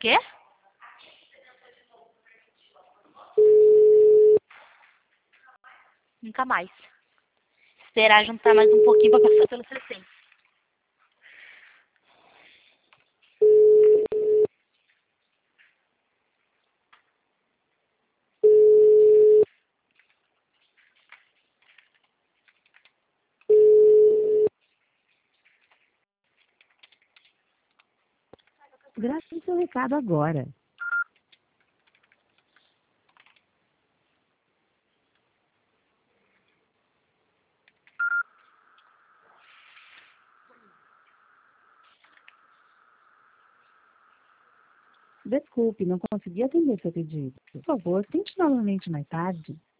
Quê? Nunca mais. Esperar juntar mais um pouquinho pra passar pelo 60. Grave seu recado agora. Desculpe, não consegui atender seu pedido. Por favor, tente novamente mais tarde.